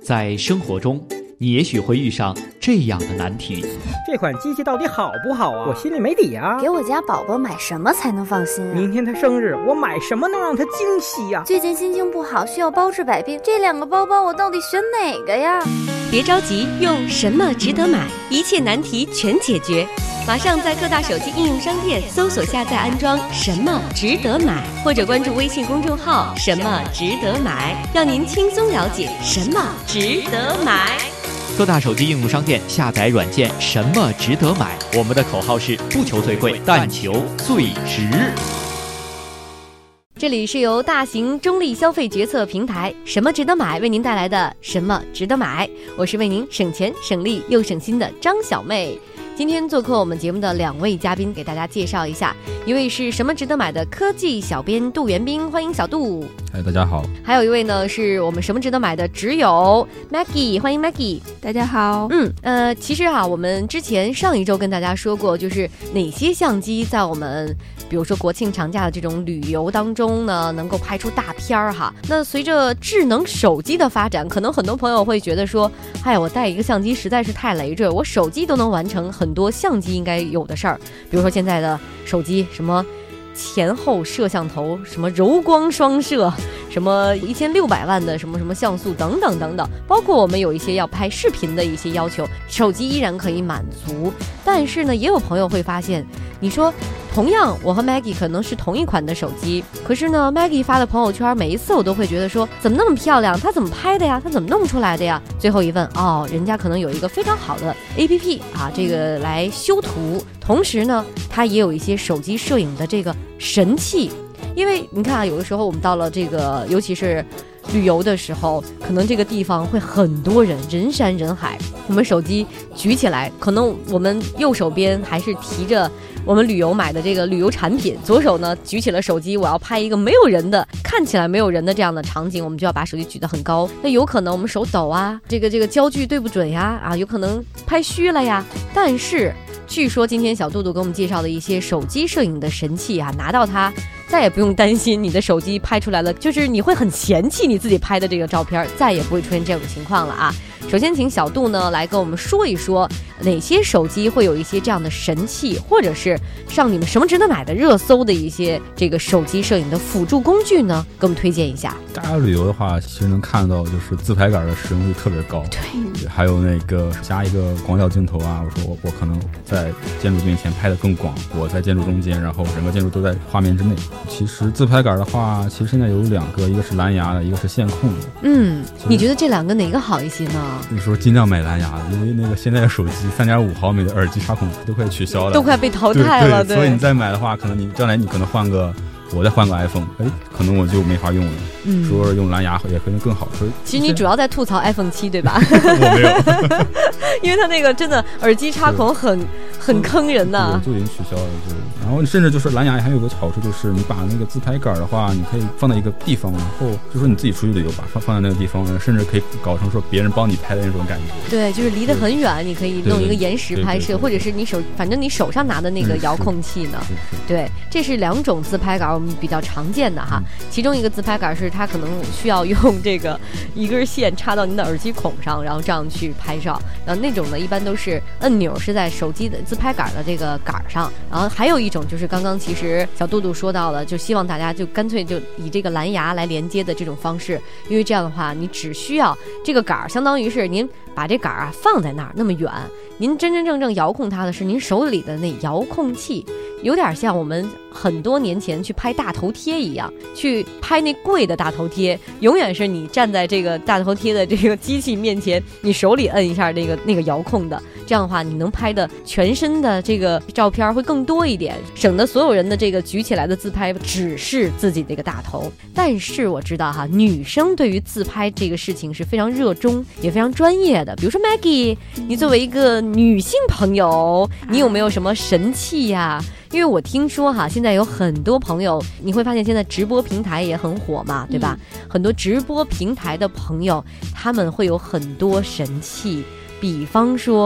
在生活中，你也许会遇上这样的难题： 这款机器到底好不好啊？我心里没底啊。 给我家宝宝买什么才能放心啊？ 明天他生日，我买什么能让他惊喜呀？ 最近心情不好，需要包治百病，这2个包包我到底选哪个呀？ 别着急，用什么值得买，一切难题全解决。马上在各大手机应用商店搜索下载安装什么值得买，或者关注微信公众号什么值得买，让您轻松了解什么值得买。 各大手机应用商店下载软件什么值得买，我们的口号是不求最贵，但求最值。 这里是由大型中立消费决策平台什么值得买为您带来的什么值得买，我是为您省钱省力又省心的张小妹。今天做客我们节目的2位嘉宾，给大家介绍一下，一位是什么值得买的科技小编杜元斌，欢迎小杜。 大家好。 还有一位呢是我们什么值得买的挚友 Maggie， 欢迎 Maggie。 大家好。 其实我们之前上一周跟大家说过，就是哪些相机在我们比如说国庆长假的这种旅游当中呢，能够拍出大片儿哈。那随着智能手机的发展，可能很多朋友会觉得说，我带一个相机实在是太累赘，我手机都能完成很多相机应该有的事儿。比如说现在的手机什么前后摄像头，什么柔光双摄，什么1600万的什么像素等等等等，包括我们有一些要拍视频的一些要求，手机依然可以满足。但是呢，也有朋友会发现，你说同样我和 Maggie 可能是同一款的手机，可是呢 Maggie 发的朋友圈，每一次我都会觉得说，怎么那么漂亮，她怎么拍的呀，她怎么弄出来的呀？最后一问，人家可能有一个非常好的 APP 这个来修图，同时呢它也有一些手机摄影的这个神器。因为你看有的时候我们到了这个尤其是旅游的时候，可能这个地方会很多人，人山人海，我们手机举起来，可能我们右手边还是提着我们旅游买的这个旅游产品，左手呢举起了手机，我要拍一个没有人的，看起来没有人的这样的场景，我们就要把手机举得很高，那有可能我们手抖啊，这个焦距对不准呀，有可能拍虚了呀。但是据说今天小杜杜给我们介绍的一些手机摄影的神器拿到它再也不用担心你的手机拍出来了，就是你会很嫌弃你自己拍的这个照片，再也不会出现这种情况了啊。首先请小杜呢来跟我们说一说，哪些手机会有一些这样的神器，或者是上你们什么值得买的热搜的一些这个手机摄影的辅助工具呢，给我们推荐一下。 大家旅游的话，其实能看到就是自拍杆的使用率特别高，对，还有那个加一个广角镜头啊，我说我可能在建筑面前拍得更广，我在建筑中间，然后整个建筑都在画面之内。其实自拍杆的话，其实现在有2个，一个是蓝牙的，一个是线控的。 你觉得这2个哪个好一些呢？ 你说尽量买蓝牙的，因为那个现在的手机3.5毫米的耳机插孔都快取消了， 都快被淘汰了。对， 所以你再买的话，可能你将来你可能我再换个 iPhone， 可能我就没法用了。说用蓝牙也可能更好。 其实你主要在吐槽 iPhone 7，对吧？ 我没有， 因为它那个真的耳机插孔很坑人呐， 就已经取消了。然后甚至就是蓝牙还有个好处，就是你把那个自拍杆的话，你可以放在一个地方，然后就说你自己出去旅游吧，放在那个地方，甚至可以搞成说别人帮你拍的那种感觉。 对，就是离得很远，你可以弄一个延时拍摄，或者是反正你手上拿的那个遥控器呢。对，这是2种自拍杆我们比较常见的哈。其中一个自拍杆是它可能需要用这个一根线插到你的耳机孔上，然后这样去拍照。然后那种呢一般都是按钮是在手机的自拍杆的这个杆上。然后还有一种就是刚刚其实小杜杜说到了，就希望大家就干脆就以这个蓝牙来连接的这种方式，因为这样的话你只需要这个杆，相当于是您把这杆放在那儿那么远，您真真正正遥控它的是您手里的那遥控器，有点像我们很多年前去拍大头贴一样，去拍那贵的大头贴，永远是你站在这个大头贴的这个机器面前，你手里摁一下那个遥控的，这样的话你能拍的全身的这个照片会更多一点，省得所有人的这个举起来的自拍只是自己的一个大头。但是我知道女生对于自拍这个事情是非常热衷也非常专业的。比如说 Maggie， 你作为一个女性朋友，你有没有什么神器呀？因为我听说现在有很多朋友，你会发现现在直播平台也很火嘛，对吧？很多直播平台的朋友，他们会有很多神器，比方说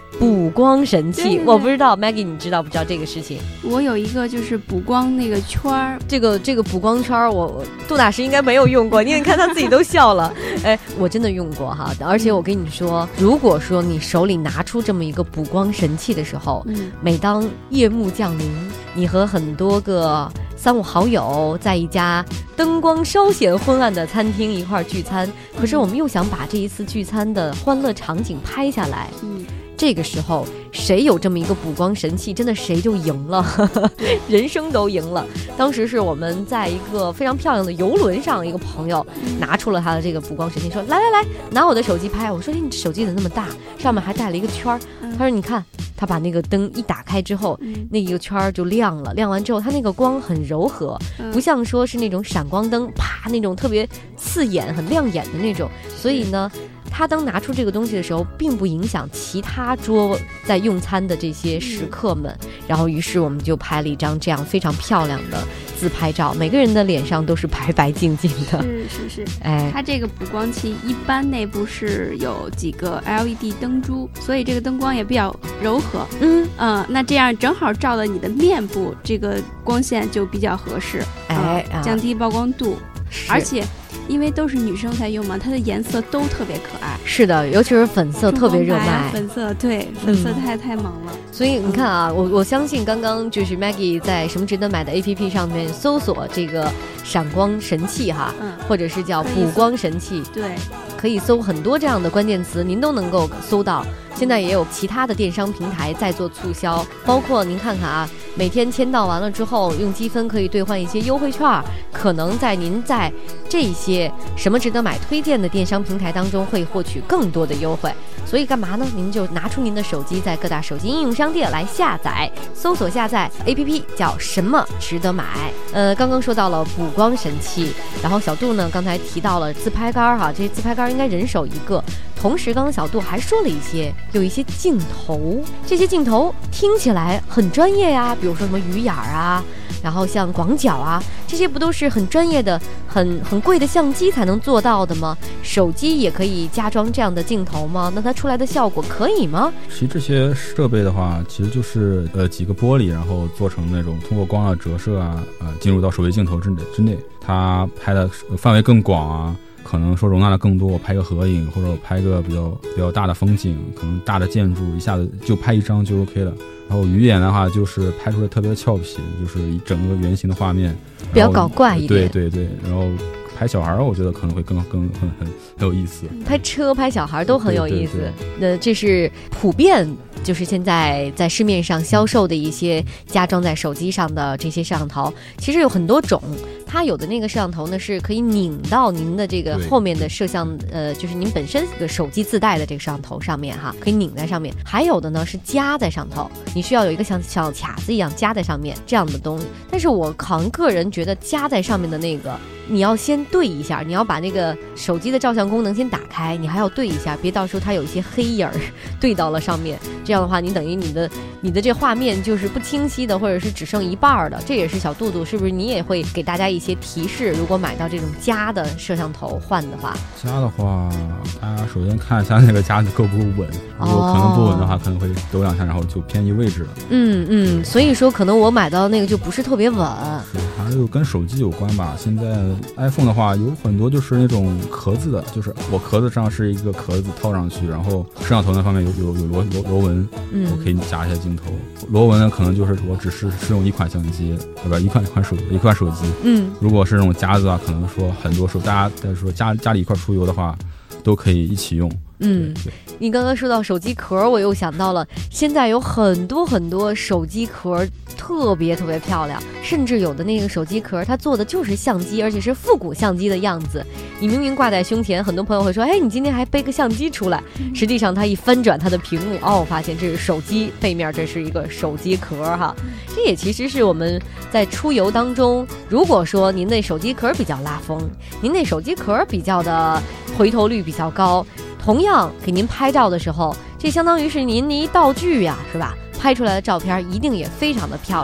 补光神器。 对， 我不知道 Maggie 你知道不知道这个事情？ 我有一个就是补光那个圈儿， 这个补光圈我杜大师应该没有用过，你看他自己都笑了。哎，我真的用过哈，而且我跟你说，如果说你手里拿出这么一个补光神器的时候，每当夜幕降临，你和很多个3、5好友在一家灯光稍显昏暗的餐厅一块聚餐，可是我们又想把这一次聚餐的欢乐场景拍下来，这个时候谁有这么一个补光神器，真的谁就赢了，人生都赢了。当时是我们在一个非常漂亮的游轮上，一个朋友拿出了他的这个补光神器，说来拿我的手机拍。我说你手机怎么那么大，上面还带了一个圈儿。他说你看，他把那个灯一打开之后，那一个圈儿就亮了，亮完之后它那个光很柔和，不像说是那种闪光灯啪那种特别刺眼很亮眼的那种，所以呢他当拿出这个东西的时候，并不影响其他桌在用餐的这些食客们。然后于是我们就拍了一张这样非常漂亮的自拍照，每个人的脸上都是白白净净的。 是，哎，它这个补光器一般内部是有几个 LED 灯珠，所以这个灯光也比较柔和。那这样正好照了你的面部，这个光线就比较合适，降低曝光度，而且。因为都是女生在用嘛，它的颜色都特别可爱。 是的，尤其是粉色特别热卖。 粉色，对，粉色太萌了。 所以你看啊，我相信刚刚就是 Maggie 在什么值得买的 APP 上面搜索这个闪光神器哈，或者是叫补光神器， 对， 可以搜很多这样的关键词，您都能够搜到。现在也有其他的电商平台在做促销，包括您看看啊，每天签到完了之后，用积分可以兑换一些优惠券，可能在您在这些什么值得买推荐的电商平台当中会获取更多的优惠。所以干嘛呢？您就拿出您的手机，在各大手机应用商店来下载，搜索下载 APP 叫什么值得买。刚刚说到了补光神器，然后小杜呢刚才提到了自拍杆哈，这些自拍杆应该人手一个。同时刚刚小杜还说了有一些镜头，这些镜头听起来很专业呀，比如说什么鱼眼啊，然后像广角啊，这些不都是很专业的很贵的相机才能做到的吗？手机也可以加装这样的镜头吗？那它出来的效果可以吗？ 其实这些设备的话，其实就是几个玻璃，然后做成那种通过光的折射啊，进入到手机镜头之内，它拍的范围更广啊，可能说容纳的更多，我拍个合影或者我拍个比较大的风景，可能大的建筑一下子就拍一张就 OK 了。然后鱼眼的话就是拍出来特别俏皮，就是一整个圆形的画面， 比较搞怪一点。 对，然后拍小孩我觉得可能会很有意思， 拍车拍小孩都很有意思。那这是普遍就是现在在市面上销售的一些加装在手机上的这些摄像头，其实有很多种。它有的那个摄像头呢是可以拧到您的这个后面的摄像就是您本身这个手机自带的这个摄像头上面哈，可以拧在上面。还有的呢是夹在上头，你需要有一个像小卡子一样夹在上面这样的东西。但是我好像个人觉得夹在上面的那个你要先对一下，你要把那个手机的照相功能先打开，你还要对一下，别到时候它有一些黑影儿对到了上面，这样的话你等于你的这画面就是不清晰的，或者是只剩一半的。这也是小杜杜是不是你也会给大家一些提示，如果买到这种夹的摄像头换的话？ 夹的话大家首先看一下那个夹子够不够稳，如果可能不稳的话可能会抖两下然后就偏移位置了。 所以说可能我买到那个就不是特别稳。 是，还有跟手机有关吧。现在 iPhone 的话有很多就是那种壳子的，就是我壳子上是一个壳子套上去，然后摄像头那方面有螺纹，我可以夹一下镜头。螺纹呢可能就是我只是用一款相机，对吧？一款手机。如果是那种夹子啊，可能说很多时候大家在说家里一块出游的话，都可以一起用。 你刚刚说到手机壳，我又想到了现在有很多手机壳特别漂亮，甚至有的那个手机壳它做的就是相机，而且是复古相机的样子。你明明挂在胸前，很多朋友会说哎，你今天还背个相机出来，实际上它一翻转它的屏幕，发现这是手机，背面这是一个手机壳哈。这也其实是我们在出游当中，如果说您那手机壳比较拉风，您那手机壳比较的回头率比较高，同样给您拍照的时候，这相当于是您的一道具呀，是吧？拍出来的照片一定也非常的漂亮。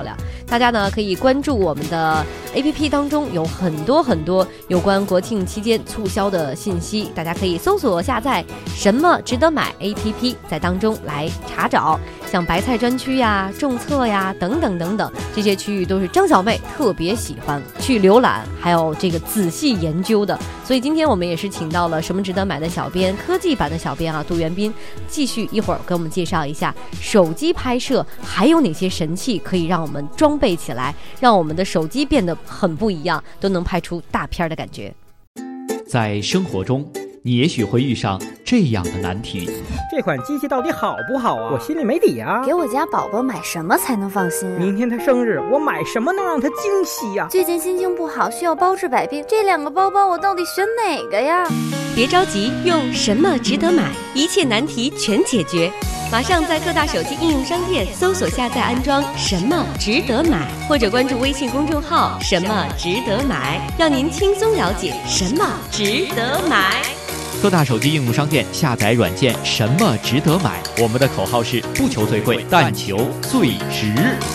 大家呢可以关注我们的 APP 当中有很多有关国庆期间促销的信息，大家可以搜索下载什么值得买 APP， 在当中来查找，像白菜专区呀、种册呀等等这些区域都是张小妹特别喜欢去浏览还有这个仔细研究的。所以今天我们也是请到了什么值得买的小编，科技版的小编杜元斌，继续一会儿给我们介绍一下手机拍摄还有哪些神器可以让我们装备起来，让我们的手机变得很不一样，都能拍出大片的感觉。 在生活中，你也许会遇上这样的难题： 这款机器到底好不好啊？我心里没底啊。 给我家宝宝买什么才能放心啊？ 明天他生日，我买什么能让他惊喜呀？ 最近心情不好，需要包治百病，这两个包包我到底选哪个呀？ 别着急，用什么值得买，一切难题全解决。马上在各大手机应用商店搜索下载安装什么值得买，或者关注微信公众号什么值得买，让您轻松了解什么值得买。 各大手机应用商店下载软件什么值得买，我们的口号是不求最贵，但求最值。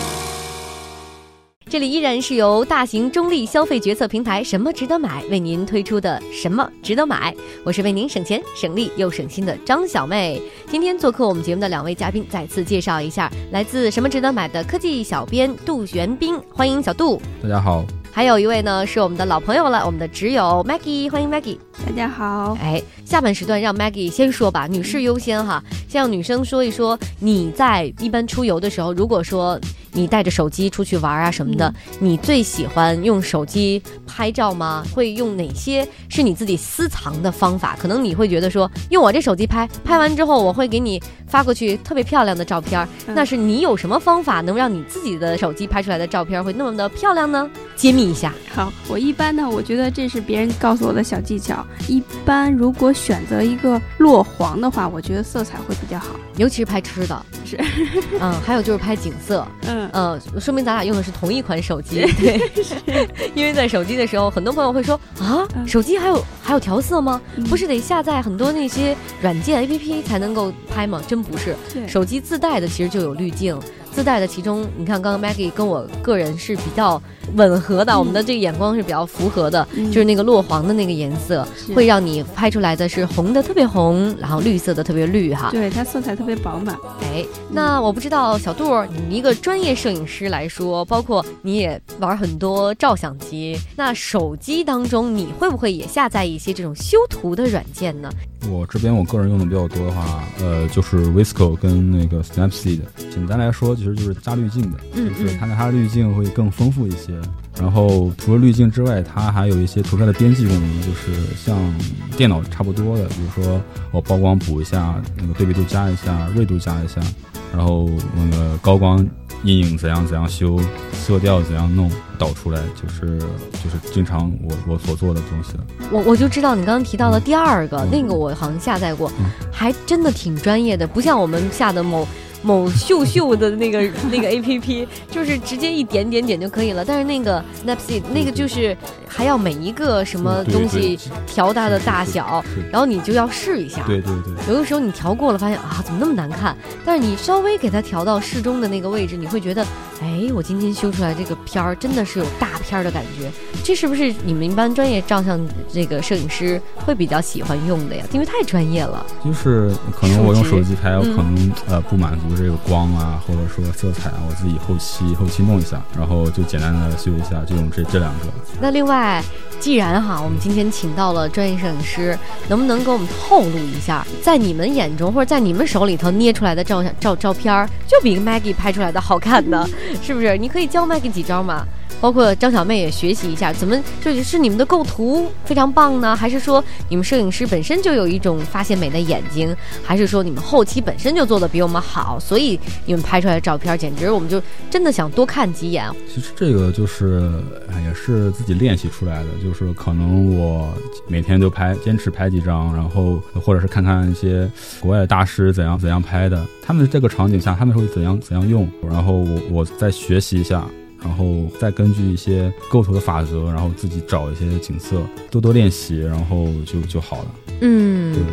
这里依然是由大型中立消费决策平台什么值得买为您推出的什么值得买，我是为您省钱省力又省心的张小妹。今天做客我们节目的两位嘉宾，再次介绍一下，来自什么值得买的科技小编杜元斌，欢迎小杜。 大家好。 还有一位呢是我们的老朋友了，我们的挚友 Maggie， 欢迎 Maggie。 大家好。 下半时段让 Maggie 先说吧，女士优先哈，先让女生说一说，你在一般出游的时候，如果说你带着手机出去玩啊什么的，你最喜欢用手机拍照吗？会用哪些是你自己私藏的方法？可能你会觉得说，用我这手机拍完之后，我会给你发过去特别漂亮的照片，那是你有什么方法能让你自己的手机拍出来的照片会那么的漂亮呢？揭秘一下。 好，我一般呢，我觉得这是别人告诉我的小技巧。一般如果选择一个落黄的话，我觉得色彩会比较好， 尤其是拍吃的。 是， 还有就是拍景色。说明咱俩用的是同一款手机。对，因为在手机的时候，很多朋友会说啊，手机还有调色吗？不是得下载很多那些软件 APP 才能够拍吗？真不是，手机自带的其实就有滤镜。自带的其中，你看刚刚 Maggie 跟我个人是比较吻合的，我们的这个眼光是比较符合的，就是那个落黄的那个颜色，会让你拍出来的是红的特别红，然后绿色的特别绿哈。 对，它色彩特别饱满。 那我不知道小杜，你一个专业摄影师来说，包括你也玩很多照相机，那手机当中你会不会也下载一些这种修图的软件呢？ 我这边我个人用的比较多的话，就是 Visco 跟那个 Snapseed。简单来说，其实就是加滤镜的，就是它的滤镜会更丰富一些。然后除了滤镜之外，它还有一些图片的编辑功能，就是像电脑差不多的，比如说我曝光补一下，那个对比度加一下，锐度加一下，然后那个高光阴影怎样修，色调怎样弄，导出来就是经常我所做的东西了。 我就知道你刚刚提到的第二个，那个我好像下载过，还真的挺专业的，不像我们下的某秀的那个 APP， 就是直接一点就可以了。但是那个 Snapseed 那个就是还要每一个什么东西调它的大小，然后你就要试一下。 对， 有的时候你调过了，发现啊怎么那么难看？但是你稍微给它调到适中的那个位置，你会觉得，我今天修出来这个片儿真的是有大片的感觉。这是不是你们一般专业照相这个摄影师会比较喜欢用的呀？因为太专业了。就是可能我用手机拍，我可能不满足这个光啊，或者说色彩啊，我自己后期弄一下，然后就简单的修一下，就用这两个。 那另外，既然我们今天请到了专业摄影师，能不能给我们透露一下，在你们眼中或者在你们手里头捏出来的照片，就比 Maggie 拍出来的好看的，是不是？你可以教 Maggie 几招吗？包括张小妹也学习一下，怎么就是你们的构图非常棒呢？还是说你们摄影师本身就有一种发现美的眼睛？还是说你们后期本身就做的比我们好，所以你们拍出来的照片简直我们就真的想多看几眼？ 其实这个就是也是自己练习出来的，就是可能我每天就坚持拍几张，然后或者是看看一些国外的大师怎样拍的，他们这个场景下他们会怎样用，然后我再学习一下，然后再根据一些构图的法则，然后自己找一些景色，多练习，然后就好了。 对。所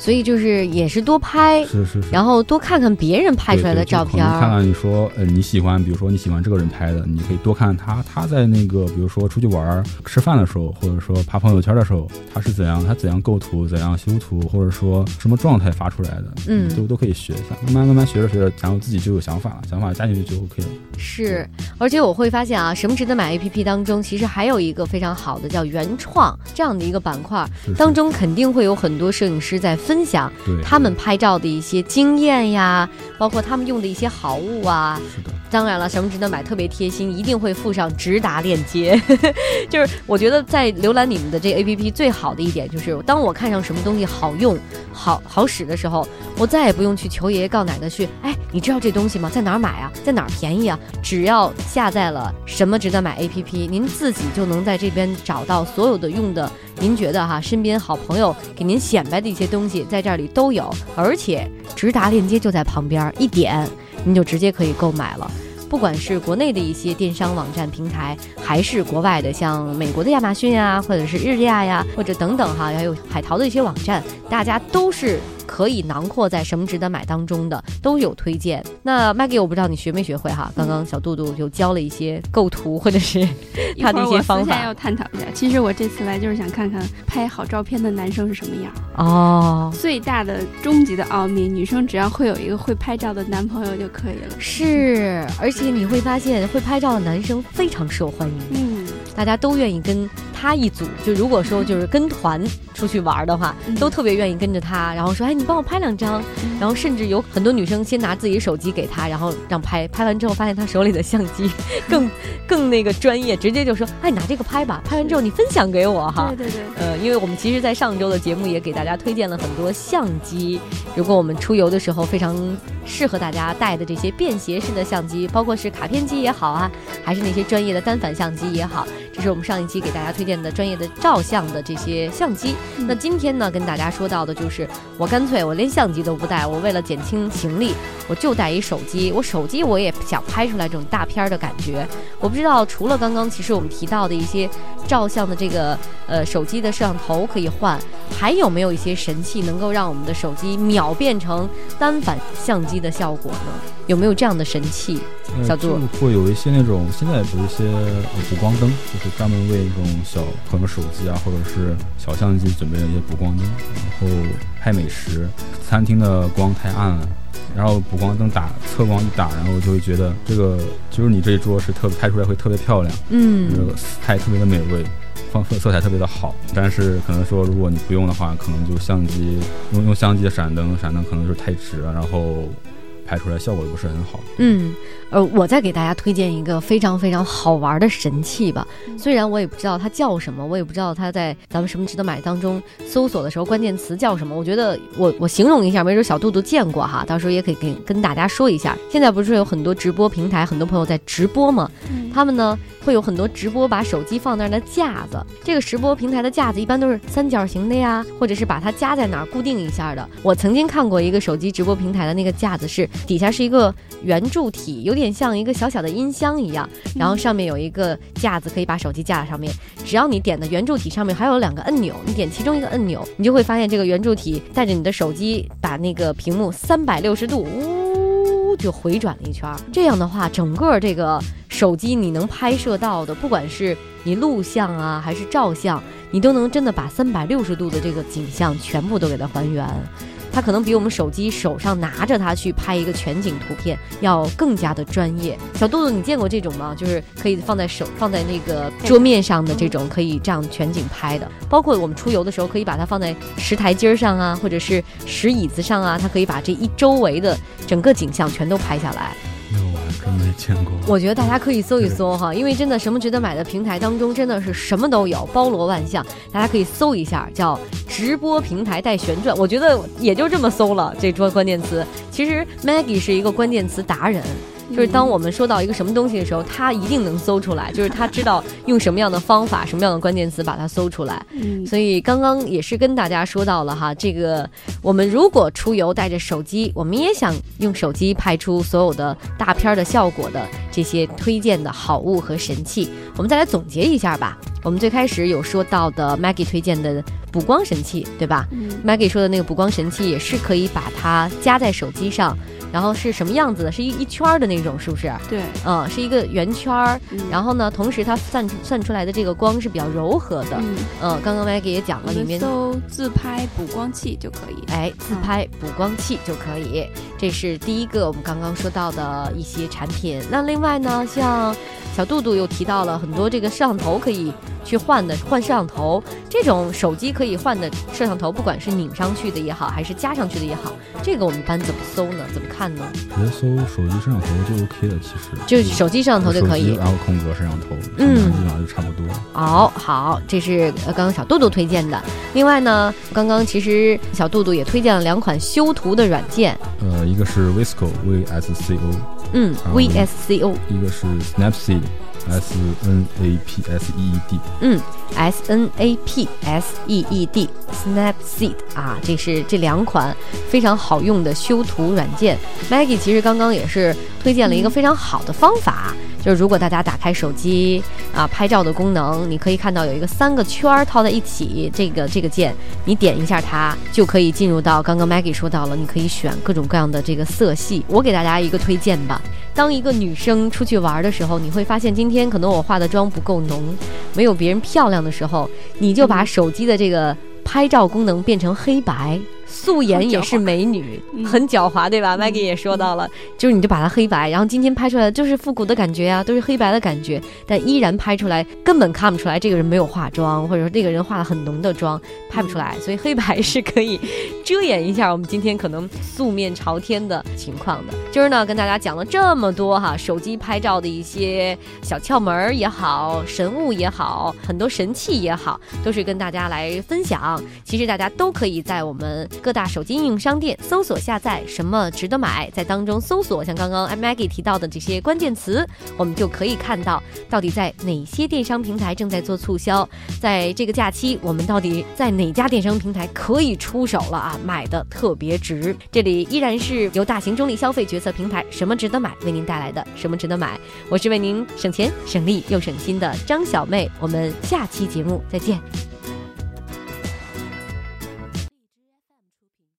所以就是也是多拍， 是， 然后多看看别人拍出来的照片， 看看你说你喜欢，比如说你喜欢这个人拍的，你可以多看他在那个比如说出去玩吃饭的时候，或者说发朋友圈的时候，他怎样构图，怎样修图，或者说什么状态发出来的，都可以学一下，慢慢学着，然后自己就有想法了，想法加进去就 OK 了。 是，而且我会发现啊，什么值得买 APP 当中，其实还有一个非常好的叫原创这样的一个板块，当中肯定会有很多摄影师在分享他们拍照的一些经验呀，包括他们用的一些好物啊。 是的。 当然了，什么值得买特别贴心，一定会附上直达链接。就是我觉得在浏览你们的这个 APP 最好的一点就是，当我看上什么东西好用、好使的时候，我再也不用去求爷爷告奶的去，你知道这东西吗？在哪儿买啊？在哪儿便宜啊？只要下载了什么值得买 APP， 您自己就能在这边找到所有的用的，您觉得身边好朋友给您显摆的一些东西，在这里都有，而且直达链接就在旁边，一点您就直接可以购买了。不管是国内的一些电商网站平台，还是国外的像美国的亚马逊啊，或者是日亚呀，或者等等还有海淘的一些网站，大家都是可以囊括在什么值得买当中的，都有推荐。那 Maggie 我不知道你学没学会刚刚小杜杜就教了一些构图或者是他的一些方法， 一会儿我私下要探讨一下。其实我这次来就是想看看拍好照片的男生是什么样最大的终极的奥秘，女生只要会有一个会拍照的男朋友就可以了。 是，而且你会发现会拍照的男生非常受欢迎，大家都愿意跟他一组，就如果说就是跟团出去玩的话，都特别愿意跟着他，然后说你帮我拍2张，然后甚至有很多女生先拿自己手机给他，然后让拍完之后发现他手里的相机更那个专业，直接就说拿这个拍吧，拍完之后你分享给我对， 因为我们其实在上周的节目也给大家推荐了很多相机，如果我们出游的时候非常适合大家带的这些便携式的相机，包括是卡片机也好还是那些专业的单反相机也好，这是我们上一期给大家推荐的专业的照相的这些相机。那今天呢跟大家说到的就是我干脆我连相机都不带，我为了减轻行李我就带一手机，手机我也想拍出来这种大片的感觉。我不知道除了刚刚其实我们提到的一些照相的这个手机的摄像头可以换，还有没有一些神器能够让我们的手机秒变成单反相机的效果呢？有没有这样的神器？小杜会有一些那种现在有一些补光灯，就是专门为这种小可能手机或者是小相机准备了一些补光灯，然后拍美食，餐厅的光太暗了，然后补光灯侧光一打，然后就会觉得这个就是你这一桌是拍出来会特别漂亮，这个菜特别的美味，色彩特别的好。但是可能说如果你不用的话，可能就相机用相机的闪灯可能就是太直了，然后拍出来效果也不是很好。 我再给大家推荐一个非常非常好玩的神器吧。虽然我也不知道它叫什么，我也不知道它在咱们什么值得买当中搜索的时候关键词叫什么。我觉得我形容一下，没准小杜杜见过到时候也可以跟大家说一下。现在不是有很多直播平台，很多朋友在直播吗？他们呢会有很多直播把手机放那儿的架子，这个直播平台的架子一般都是三角形的呀，或者是把它夹在哪儿固定一下的。我曾经看过一个手机直播平台的那个架子是底下是一个圆柱体，有点像一个小小的音箱一样，然后上面有一个架子可以把手机架在上面，只要你点的圆柱体上面还有2个按钮，你点其中一个按钮，你就会发现这个圆柱体带着你的手机把那个屏幕360度就回转了一圈。这样的话整个这个手机你能拍摄到的，不管是你录像还是照相，你都能真的把360度的这个景象全部都给它还原。它可能比我们手机手上拿着它去拍一个全景图片要更加的专业。小杜杜你见过这种吗？就是可以放在那个桌面上的这种可以这样全景拍的，包括我们出游的时候可以把它放在石台阶上或者是石椅子上它可以把这一周围的整个景象全都拍下来。 我还真没见过。 我觉得大家可以搜一搜因为真的什么值得买的平台当中真的是什么都有，包罗万象，大家可以搜一下叫直播平台带旋转，我觉得也就这么搜了这关键词。其实 Maggie 是一个关键词达人， 就是当我们说到一个什么东西的时候，他一定能搜出来，就是他知道用什么样的方法什么样的关键词把它搜出来。所以刚刚也是跟大家说到了哈，这个我们如果出游带着手机，我们也想用手机拍出所有的大片的效果的这些推荐的好物和神器，我们再来总结一下吧。我们最开始有说到的 Maggie 推荐的补光神器，对吧？Maggie 说的那个补光神器也是可以把它夹在手机上，然后是什么样子的？是一圈的那种，是不是？ 对， 是一个圆圈，然后呢，同时它散出来的这个光是比较柔和的。刚刚 Maggie 也讲了，里面搜自拍补光器就可以。 自拍补光器就可以。这是第一个我们刚刚说到的一些产品。那另外呢，像小杜杜又提到了很多这个摄像头可以去换摄像头，这种手机可以换的摄像头，不管是拧上去的也好，还是加上去的也好，这个我们一般怎么搜呢？怎么看呢？ 直接搜手机摄像头就 OK 了，其实就是手机摄像头就可以， 然后空格摄像头，基本上就差不多。 好，这是刚刚小杜杜推荐的。另外呢，刚刚其实小杜杜也推荐了2款修图的软件， 一个是 VSCO VSCO， 一个是 Snapseed SNAPSEED Snapseed 这是这2款非常好用的修图软件。 Maggie 其实刚刚也是推荐了一个非常好的方法，就是如果大家打开手机拍照的功能，你可以看到有一个3个圈套在一起，这个键你点一下它就可以进入到刚刚 Maggie 说到了，你可以选各种各样的这个色系。我给大家一个推荐吧，当一个女生出去玩的时候，你会发现今天可能我化的妆不够浓，没有别人漂亮的时候，你就把手机的这个拍照功能变成黑白，素颜也是美女，很狡猾，对吧？Maggie 也说到了，就是你就把它黑白，然后今天拍出来的就是复古的感觉啊，都是黑白的感觉，但依然拍出来根本看不出来这个人没有化妆，或者说这个人化了很浓的妆，拍不出来。所以黑白是可以遮掩一下我们今天可能素面朝天的情况的。今儿呢，跟大家讲了这么多手机拍照的一些小窍门也好，神物也好，很多神器也好，都是跟大家来分享。其实大家都可以在我们各大手机应用商店搜索下载什么值得买，在当中搜索像刚刚 Maggie 提到的这些关键词，我们就可以看到到底在哪些电商平台正在做促销，在这个假期我们到底在哪家电商平台可以出手了买的特别值。这里依然是由大型中立消费决策平台什么值得买为您带来的什么值得买，我是为您省钱省力又省心的张小妹，我们下期节目再见。